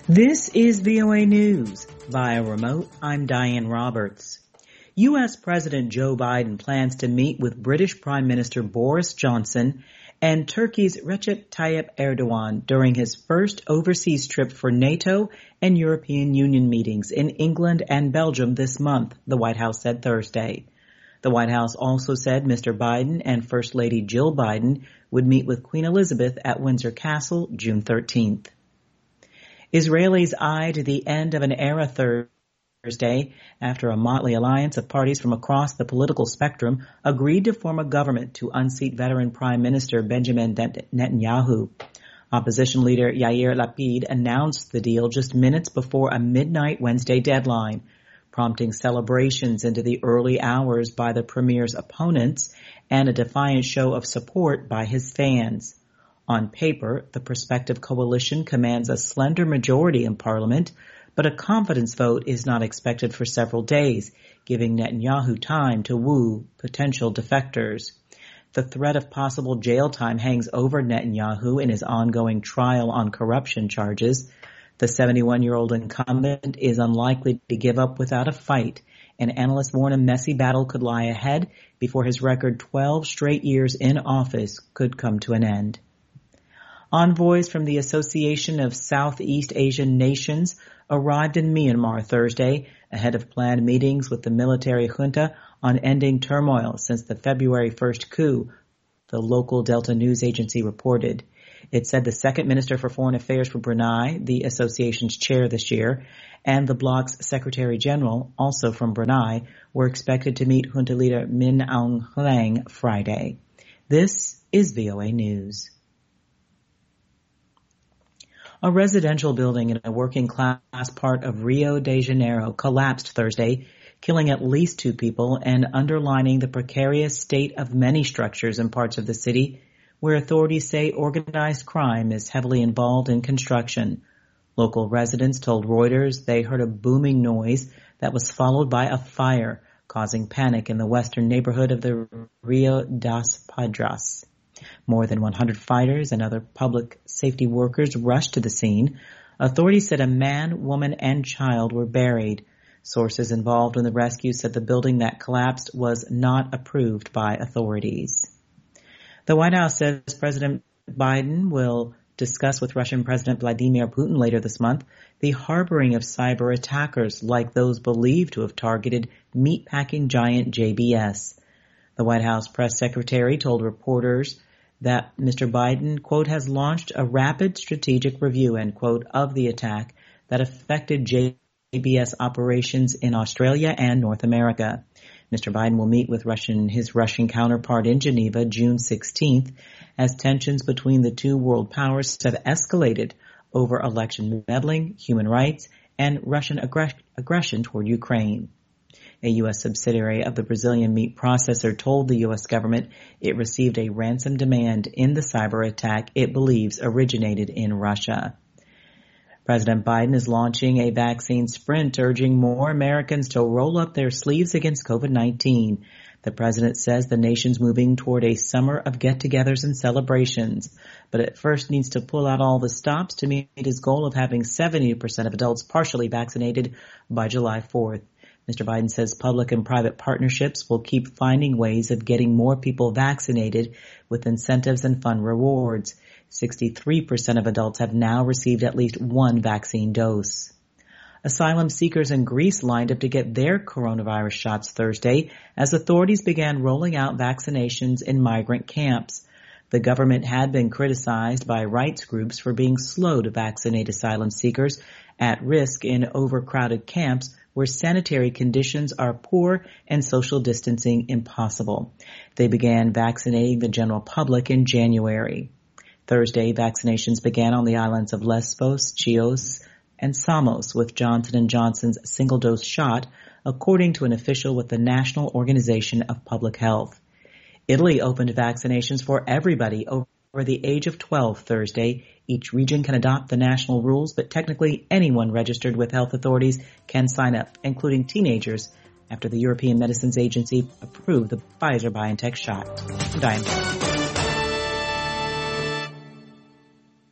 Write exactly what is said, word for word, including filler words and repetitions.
This is V O A News. Via remote, I'm Diane Roberts. U S. President Joe Biden plans to meet with British Prime Minister Boris Johnson and Turkey's Recep Tayyip Erdogan during his first overseas trip for NATO and European Union meetings in England and Belgium this month, the White House said Thursday. The White House also said Mister Biden and First Lady Jill Biden would meet with Queen Elizabeth at Windsor Castle June thirteenth. Israelis eyed the end of an era Thursday after a motley alliance of parties from across the political spectrum agreed to form a government to unseat veteran Prime Minister Benjamin Netanyahu. Opposition leader Yair Lapid announced the deal just minutes before a midnight Wednesday deadline, prompting celebrations into the early hours by the premier's opponents and a defiant show of support by his fans. On paper, the prospective coalition commands a slender majority in parliament, but a confidence vote is not expected for several days, giving Netanyahu time to woo potential defectors. The threat of possible jail time hangs over Netanyahu in his ongoing trial on corruption charges. The seventy-one-year-old incumbent is unlikely to give up without a fight, and analysts warn a messy battle could lie ahead before his record twelve straight years in office could come to an end. Envoys from the Association of Southeast Asian Nations arrived in Myanmar Thursday ahead of planned meetings with the military junta on ending turmoil since the February first coup, the local Delta news agency reported. It said the second minister for foreign affairs for Brunei, the association's chair this year, and the bloc's secretary general, also from Brunei, were expected to meet junta leader Min Aung Hlaing Friday. This is V O A News. A residential building in a working-class part of Rio de Janeiro collapsed Thursday, killing at least two people and underlining the precarious state of many structures in parts of the city where authorities say organized crime is heavily involved in construction. Local residents told Reuters they heard a booming noise that was followed by a fire, causing panic in the western neighborhood of the Rio das Padres. More than one hundred fighters and other public safety workers rushed to the scene. Authorities said a man, woman, and child were buried. Sources involved in the rescue said the building that collapsed was not approved by authorities. The White House says President Biden will discuss with Russian President Vladimir Putin later this month the harboring of cyber attackers like those believed to have targeted meatpacking giant J B S. The White House press secretary told reporters that Mister Biden, quote, has launched a rapid strategic review, end quote, of the attack that affected J B S operations in Australia and North America. Mister Biden will meet with Russian, his Russian counterpart in Geneva June sixteenth as tensions between the two world powers have escalated over election meddling, human rights, and Russian aggress- aggression toward Ukraine. A U S subsidiary of the Brazilian meat processor told the U S government it received a ransom demand in the cyber attack it believes originated in Russia. President Biden is launching a vaccine sprint urging more Americans to roll up their sleeves against COVID nineteen. The president says the nation's moving toward a summer of get-togethers and celebrations, but it first needs to pull out all the stops to meet his goal of having seventy percent of adults partially vaccinated by July fourth. Mister Biden says public and private partnerships will keep finding ways of getting more people vaccinated with incentives and fun rewards. sixty-three percent of adults have now received at least one vaccine dose. Asylum seekers in Greece lined up to get their coronavirus shots Thursday as authorities began rolling out vaccinations in migrant camps. The government had been criticized by rights groups for being slow to vaccinate asylum seekers at risk in overcrowded camps where sanitary conditions are poor and social distancing impossible. They began vaccinating the general public in January. Thursday, vaccinations began on the islands of Lesbos, Chios, and Samos with Johnson and Johnson's single-dose shot, according to an official with the National Organization of Public Health. Italy opened vaccinations for everybody over the age of twelve Thursday. Each region can adopt the national rules, but technically anyone registered with health authorities can sign up, including teenagers, after the European Medicines Agency approved the Pfizer-BioNTech shot. I'm Diane.